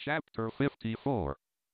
Chapter 54.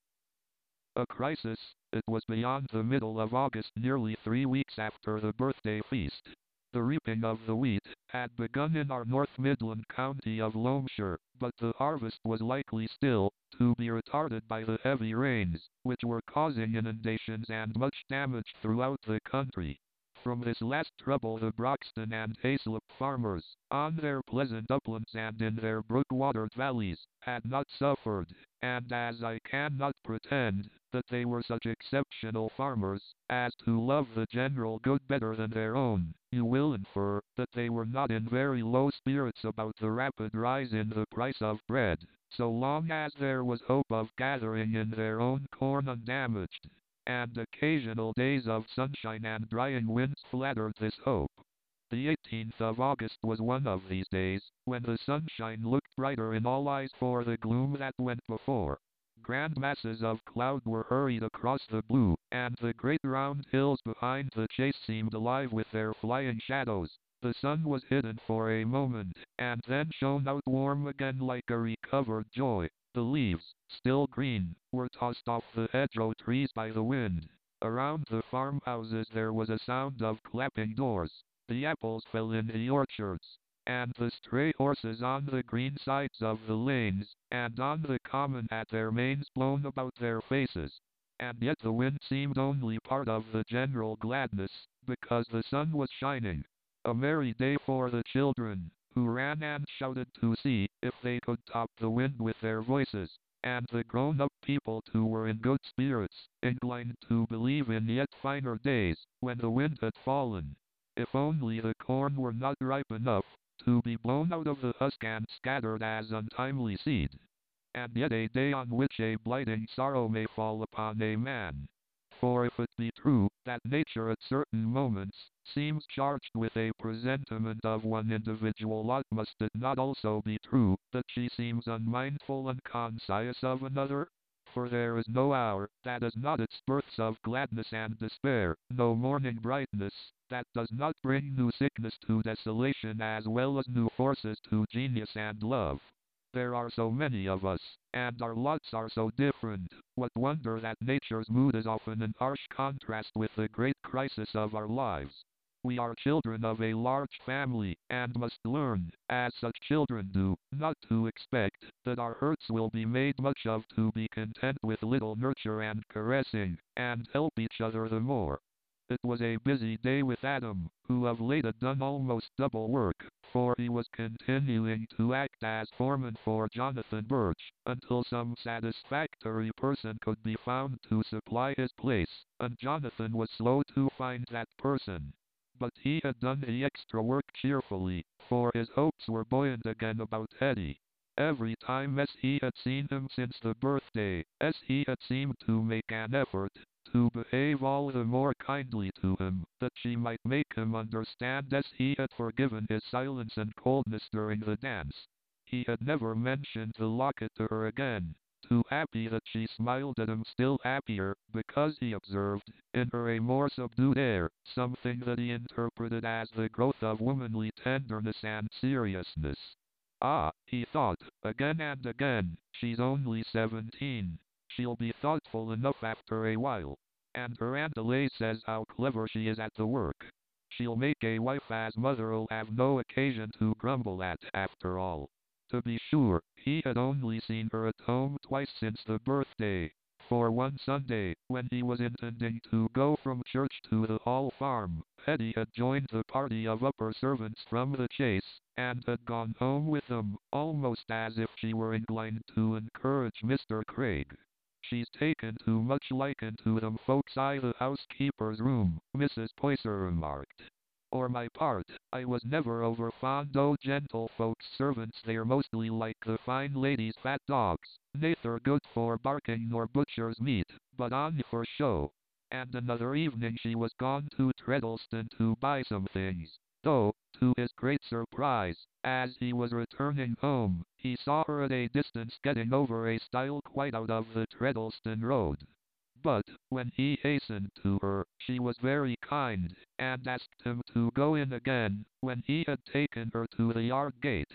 A crisis. It was beyond the middle of August, nearly 3 weeks after the birthday feast. The reaping of the wheat had begun in our North Midland county of Loamshire, but the harvest was likely still to be retarded by the heavy rains, which were causing inundations and much damage throughout the country. From this last trouble the Broxton and Hayslip farmers, on their pleasant uplands and in their brook-watered valleys, had not suffered, and as I cannot pretend that they were such exceptional farmers as to love the general good better than their own, you will infer that they were not in very low spirits about the rapid rise in the price of bread, so long as there was hope of gathering in their own corn undamaged, and occasional days of sunshine and drying winds flattered this hope. The 18th of August was one of these days, when the sunshine looked brighter in all eyes for the gloom that went before. Grand masses of cloud were hurried across the blue, and the great round hills behind the chase seemed alive with their flying shadows. The sun was hidden for a moment, and then shone out warm again like a recovered joy. The leaves, still green, were tossed off the hedgerow trees by the wind. Around the farmhouses there was a sound of clapping doors. The apples fell in the orchards, and the stray horses on the green sides of the lanes and on the common had their manes blown about their faces. And yet the wind seemed only part of the general gladness, because the sun was shining. A merry day for the children, who ran and shouted to see if they could top the wind with their voices, and the grown-up people too were in good spirits, inclined to believe in yet finer days, when the wind had fallen. If only the corn were not ripe enough to be blown out of the husk and scattered as untimely seed. And yet a day on which a blighting sorrow may fall upon a man. For if it be true that nature at certain moments seems charged with a presentiment of one individual lot, must it not also be true that she seems unmindful and conscious of another? For there is no hour that has not its births of gladness and despair, no morning brightness that does not bring new sickness to desolation as well as new forces to genius and love. There are so many of us, and our lots are so different. What wonder that nature's mood is often in harsh contrast with the great crisis of our lives. We are children of a large family, and must learn, as such children do, not to expect that our hurts will be made much of, to be content with little nurture and caressing, and help each other the more. It was a busy day with Adam, who of late had done almost double work, for he was continuing to act as foreman for Jonathan Birch, until some satisfactory person could be found to supply his place, and Jonathan was slow to find that person. But he had done the extra work cheerfully, for his hopes were buoyant again about Hetty. Every time as he had seen him since the birthday, as he had seemed to make an effort to behave all the more kindly to him, that she might make him understand as he had forgiven his silence and coldness during the dance. He had never mentioned the locket to her again, too happy that she smiled at him, still happier because he observed in her a more subdued air, something that he interpreted as the growth of womanly tenderness and seriousness. Ah, he thought, again and again, she's only 17. She'll be thoughtful enough after a while. And her Aunt Elaine says how clever she is at the work. She'll make a wife as mother'll have no occasion to grumble at, after all. To be sure, he had only seen her at home twice since the birthday. For one Sunday, when he was intending to go from church to the Hall Farm, Hetty had joined the party of upper servants from the Chase, and had gone home with them, almost as if she were inclined to encourage Mr. Craig. She's taken too much liking to them folks I the housekeeper's room, Mrs. Poyser remarked. For my part, I was never over fond o' gentlefolks' servants, they're mostly like the fine ladies' fat dogs, naither good for barking nor butcher's meat, but only for show. And another evening she was gone to Treddleston to buy some things, though, to his great surprise, as he was returning home, he saw her at a distance getting over a stile quite out of the Treddleston road. But, when he hastened to her, she was very kind, and asked him to go in again, when he had taken her to the yard gate.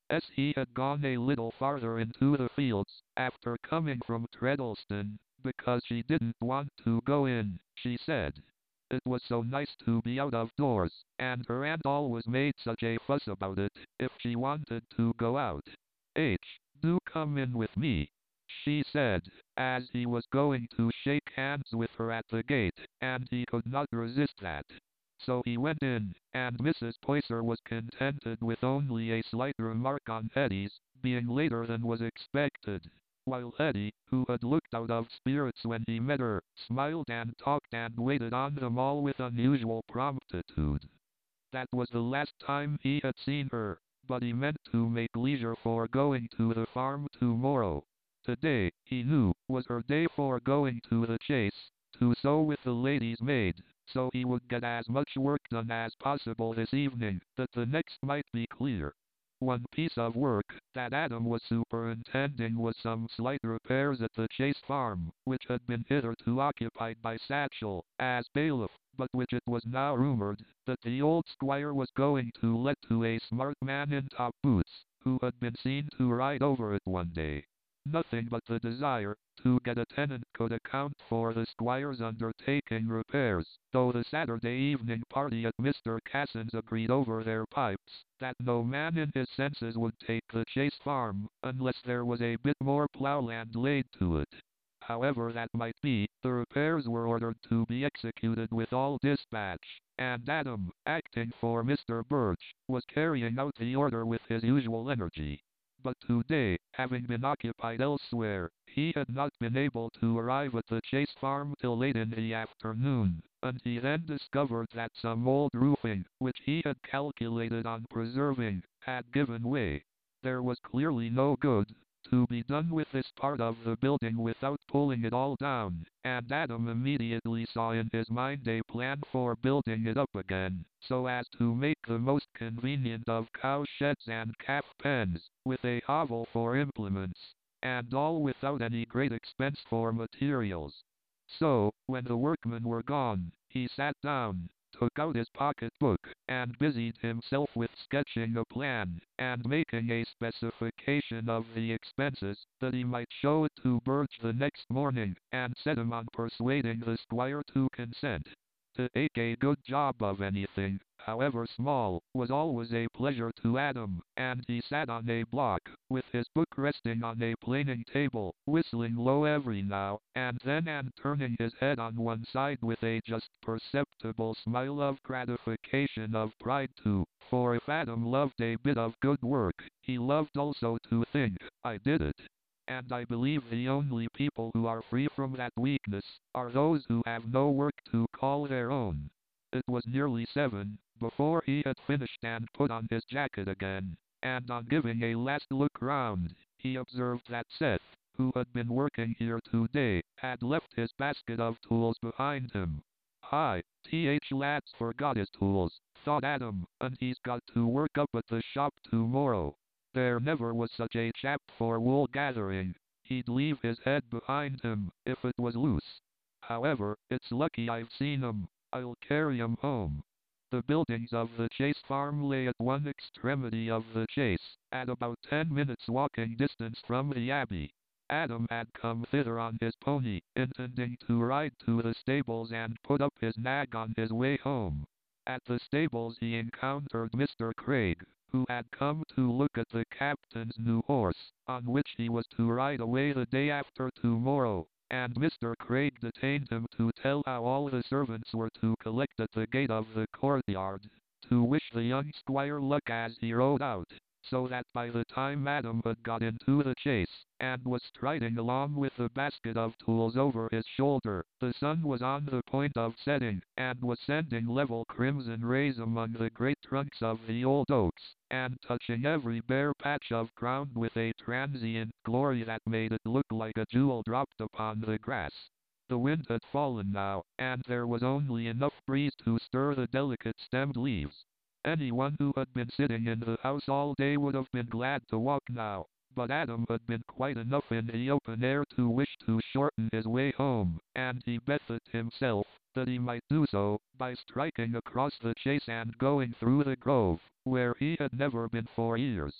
As he had gone a little farther into the fields, after coming from Treddleston, because she didn't want to go in, she said. It was so nice to be out of doors, and her aunt always made such a fuss about it, if she wanted to go out. Do come in with me, she said, as he was going to shake hands with her at the gate, and he could not resist that. So he went in, and Mrs. Poyser was contented with only a slight remark on Hetty's being later than was expected, while Hetty, who had looked out of spirits when he met her, smiled and talked and waited on them all with unusual promptitude. That was the last time he had seen her, but he meant to make leisure for going to the farm tomorrow. Today, he knew, was her day for going to the Chase, to sew with the lady's maid, so he would get as much work done as possible this evening, that the next might be clear. One piece of work that Adam was superintending was some slight repairs at the Chase farm, which had been hitherto occupied by Satchel, as bailiff, but which it was now rumored that the old squire was going to let to a smart man in top boots, who had been seen to ride over it one day. Nothing but the desire to get a tenant could account for the squire's undertaking repairs, though the Saturday evening party at Mr. Casson's agreed over their pipes that no man in his senses would take the Chase farm unless there was a bit more ploughland laid to it. However that might be, the repairs were ordered to be executed with all dispatch, and Adam, acting for Mr. Birch, was carrying out the order with his usual energy. But today, having been occupied elsewhere, he had not been able to arrive at the Chase farm till late in the afternoon, and he then discovered that some old roofing, which he had calculated on preserving, had given way. There was clearly no good to be done with this part of the building without pulling it all down, and Adam immediately saw in his mind a plan for building it up again, so as to make the most convenient of cow sheds and calf pens, with a hovel for implements, and all without any great expense for materials. So, when the workmen were gone, he sat down, took out his pocket-book, and busied himself with sketching a plan, and making a specification of the expenses, that he might show it to Birch the next morning, and set him on persuading the squire to consent. To take a good job of anything, however small, was always a pleasure to Adam, and he sat on a block, with his book resting on a planing table, whistling low every now and then and turning his head on one side with a just perceptible smile of gratification of pride too, for if Adam loved a bit of good work, he loved also to think, I did it. And I believe the only people who are free from that weakness are those who have no work to call their own. It was nearly 7 before he had finished and put on his jacket again, and on giving a last look round, he observed that Seth, who had been working here today, had left his basket of tools behind him. Hi, lad's forgot his tools, thought Adam, and he's got to work up at the shop tomorrow. There never was such a chap for wool gathering. He'd leave his head behind him, if it was loose. However, it's lucky I've seen 'em. I'll carry 'em home. The buildings of the Chase farm lay at one extremity of the Chase, at about 10 minutes walking distance from the Abbey. Adam had come thither on his pony, intending to ride to the stables and put up his nag on his way home. At the stables he encountered Mr. Craig, who had come to look at the captain's new horse, on which he was to ride away the day after tomorrow, and Mr. Craig detained him to tell how all the servants were to collect at the gate of the courtyard, to wish the young squire luck as he rode out, so that by the time Adam had got into the Chase, and was striding along with the basket of tools over his shoulder, the sun was on the point of setting, and was sending level crimson rays among the great trunks of the old oaks, and touching every bare patch of ground with a transient glory that made it look like a jewel dropped upon the grass. The wind had fallen now, and there was only enough breeze to stir the delicate stemmed leaves. Anyone who had been sitting in the house all day would have been glad to walk now, but Adam had been quite enough in the open air to wish to shorten his way home, and he bethed himself that he might do so by striking across the Chase and going through the grove, where he had never been for years.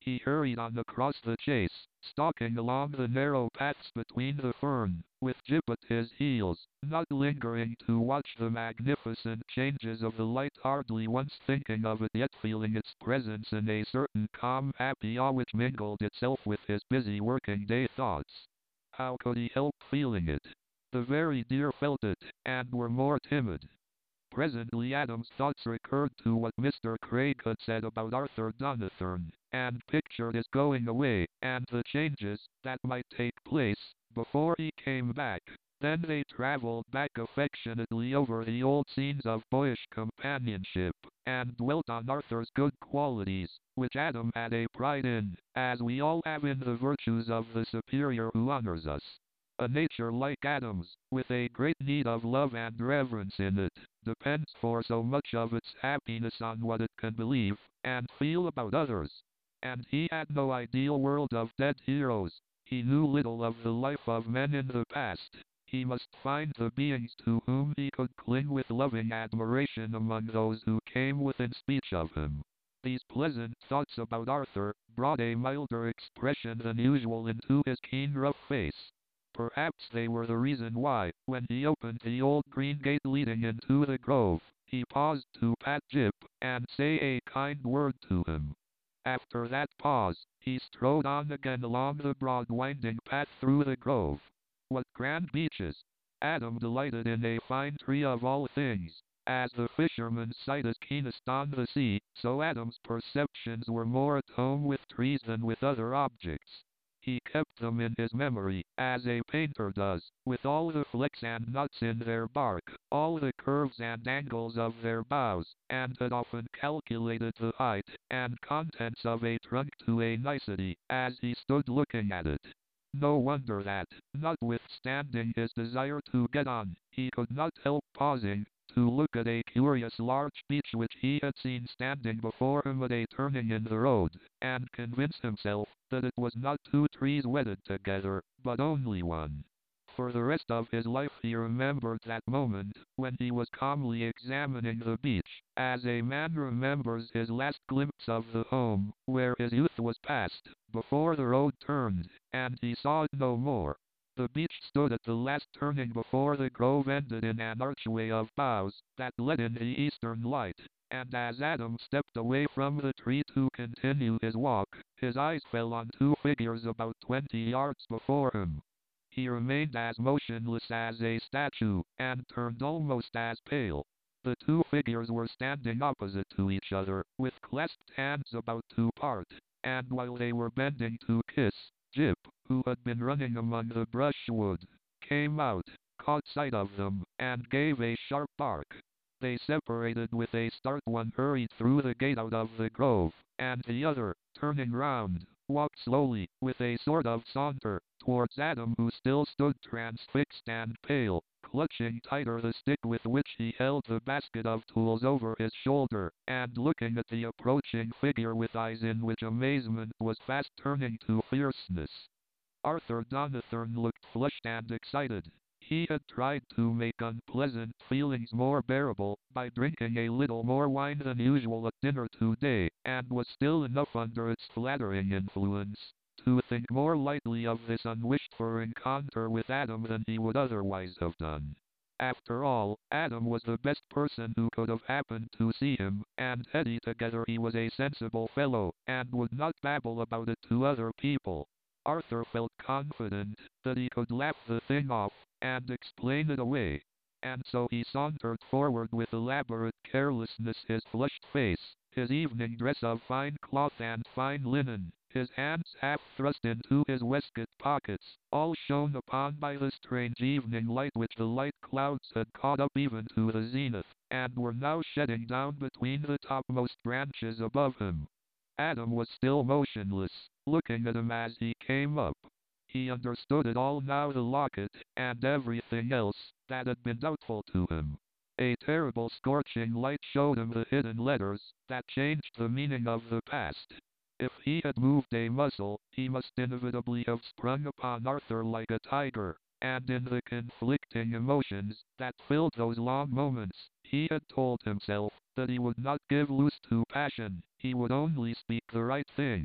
He hurried on across the chase, stalking along the narrow paths between the fern, with Jip at his heels, not lingering to watch the magnificent changes of the light, hardly once thinking of it, yet feeling its presence in a certain calm, happy awe which mingled itself with his busy working day thoughts. How could he help feeling it? The very deer felt it, and were more timid. Presently Adam's thoughts recurred to what Mr. Craig had said about Arthur Donathorne, and pictured his going away, and the changes that might take place before he came back. Then they travelled back affectionately over the old scenes of boyish companionship, and dwelt on Arthur's good qualities, which Adam had a pride in, as we all have in the virtues of the superior who honors us. A nature like Adam's, with a great need of love and reverence in it, depends for so much of its happiness on what it can believe and feel about others. And he had no ideal world of dead heroes. He knew little of the life of men in the past. He must find the beings to whom he could cling with loving admiration among those who came within speech of him. These pleasant thoughts about Arthur brought a milder expression than usual into his keen rough face. Perhaps they were the reason why, when he opened the old green gate leading into the grove, he paused to pat Jip, and say a kind word to him. After that pause, he strode on again along the broad winding path through the grove. What grand beeches! Adam delighted in a fine tree of all things. As the fisherman's sight is keenest on the sea, so Adam's perceptions were more at home with trees than with other objects. He kept them in his memory, as a painter does, with all the flecks and knots in their bark, all the curves and angles of their boughs, and had often calculated the height and contents of a trunk to a nicety, as he stood looking at it. No wonder that, notwithstanding his desire to get on, he could not help pausing, to look at a curious large beech which he had seen standing before him at a turning in the road, and convince himself that it was not two trees wedded together, but only one. For the rest of his life he remembered that moment, when he was calmly examining the beech, as a man remembers his last glimpse of the home, where his youth was passed, before the road turned, and he saw it no more. The beech stood at the last turning before the grove ended in an archway of boughs that let in the eastern light, and as Adam stepped away from the tree to continue his walk, his eyes fell on two figures about 20 yards before him. He remained as motionless as a statue, and turned almost as pale. The two figures were standing opposite to each other, with clasped hands about to part, and while they were bending to kiss, Jip, who had been running among the brushwood, came out, caught sight of them, and gave a sharp bark. They separated with a start. One hurried through the gate out of the grove, and the other, turning round, walked slowly, with a sort of saunter, towards Adam, who still stood transfixed and pale, clutching tighter the stick with which he held the basket of tools over his shoulder, and looking at the approaching figure with eyes in which amazement was fast turning to fierceness. Arthur Donathorne looked flushed and excited. He had tried to make unpleasant feelings more bearable by drinking a little more wine than usual at dinner today, and was still enough under its flattering influence to think more lightly of this unwished-for encounter with Adam than he would otherwise have done. After all, Adam was the best person who could have happened to see him, and Hetty together he was a sensible fellow, and would not babble about it to other people. Arthur felt confident that he could laugh the thing off, and explain it away. And so he sauntered forward with elaborate carelessness, his flushed face, his evening dress of fine cloth and fine linen, his hands half thrust into his waistcoat pockets, all shone upon by the strange evening light which the light clouds had caught up even to the zenith, and were now shedding down between the topmost branches above him. Adam was still motionless, looking at him as he came up. He understood it all now, the locket, and everything else that had been doubtful to him. A terrible scorching light showed him the hidden letters that changed the meaning of the past. If he had moved a muscle, he must inevitably have sprung upon Arthur like a tiger, and in the conflicting emotions that filled those long moments, he had told himself that he would not give loose to passion, he would only speak the right thing.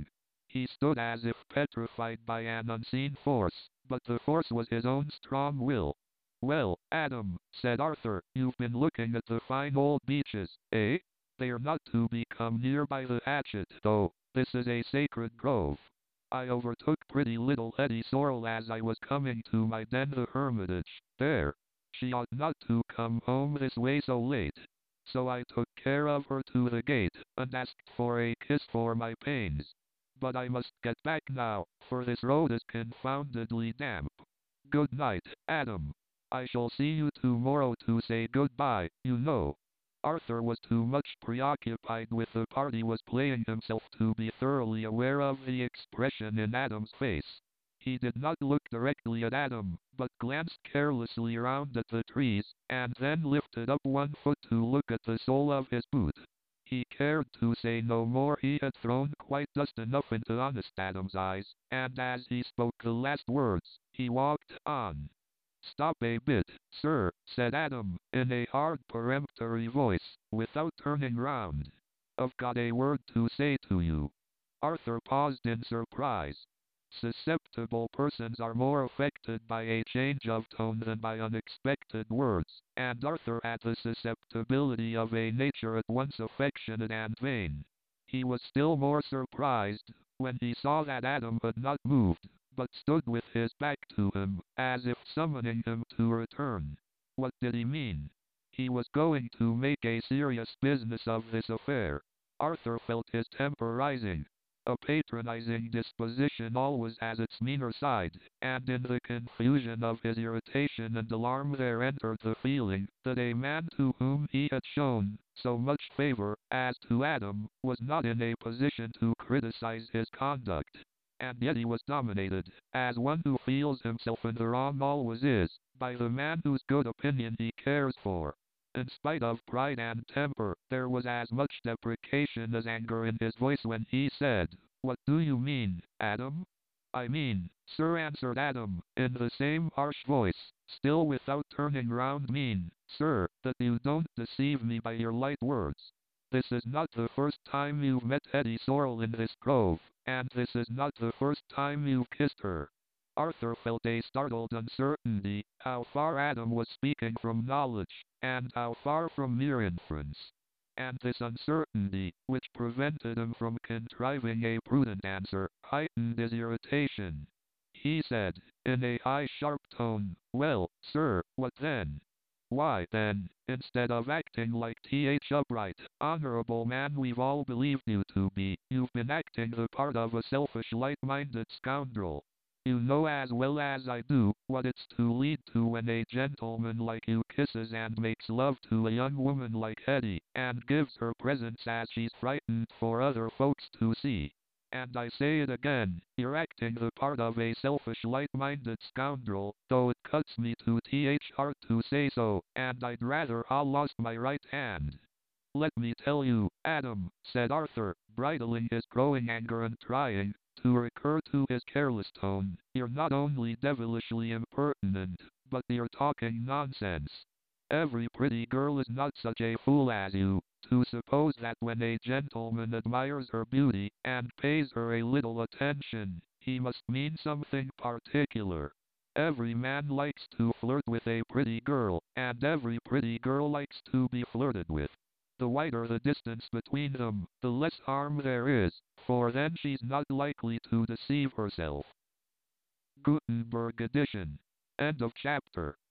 He stood as if petrified by an unseen force, but the force was his own strong will. Well, Adam, said Arthur, you've been looking at the fine old beeches, eh? They're not to be come near by the hatchet, though. This is a sacred grove. I overtook pretty little Hetty Sorrel as I was coming to my den the hermitage. There. She ought not to come home this way so late. So I took care of her to the gate, and asked for a kiss for my pains. But I must get back now, for this road is confoundedly damp. Good night, Adam. I shall see you tomorrow to say goodbye, you know. Arthur was too much preoccupied with the part he was playing himself to be thoroughly aware of the expression in Adam's face. He did not look directly at Adam, but glanced carelessly around at the trees, and then lifted up one foot to look at the sole of his boot. He cared to say no more. He had thrown quite dust enough into honest Adam's eyes, and as he spoke the last words, he walked on. Stop a bit, sir, said Adam, in a hard peremptory voice, without turning round. I've got a word to say to you. Arthur paused in surprise. Susceptible persons are more affected by a change of tone than by unexpected words, and Arthur had the susceptibility of a nature at once affectionate and vain. He was still more surprised when he saw that Adam had not moved, but stood with his back to him, as if summoning him to return. What did he mean? He was going to make a serious business of this affair. Arthur felt his temper rising. A patronizing disposition always has its meaner side, and in the confusion of his irritation and alarm there entered the feeling that a man to whom he had shown so much favor as to Adam was not in a position to criticize his conduct. And yet he was dominated, as one who feels himself in the wrong always is, by the man whose good opinion he cares for. In spite of pride and temper, there was as much deprecation as anger in his voice when he said, "What do you mean, Adam?" "I mean, sir," answered Adam, in the same harsh voice, still without turning round, sir, that you don't deceive me by your light words. This is not the first time you've met Hetty Sorrel in this grove, and this is not the first time you've kissed her. Arthur felt a startled uncertainty, how far Adam was speaking from knowledge, and how far from mere inference. And this uncertainty, which prevented him from contriving a prudent answer, heightened his irritation. He said, in a high sharp tone, "Well, sir, what then?" "Why, then, instead of acting like Th. upright, honorable man we've all believed you to be, you've been acting the part of a selfish, light-minded scoundrel. You know as well as I do what it's to lead to when a gentleman like you kisses and makes love to a young woman like Hetty, and gives her presents as she's frightened for other folks to see. And I say it again, you're acting the part of a selfish, light-minded scoundrel, though it cuts me to the heart to say so, and I'd rather ha' lost my right hand." "Let me tell you, Adam," said Arthur, bridling his growing anger and trying to recur to his careless tone, "you're not only devilishly impertinent, but you're talking nonsense. Every pretty girl is not such a fool as you, to suppose that when a gentleman admires her beauty, and pays her a little attention, he must mean something particular. Every man likes to flirt with a pretty girl, and every pretty girl likes to be flirted with. The wider the distance between them, the less harm there is, for then she's not likely to deceive herself." Gutenberg edition. End of chapter.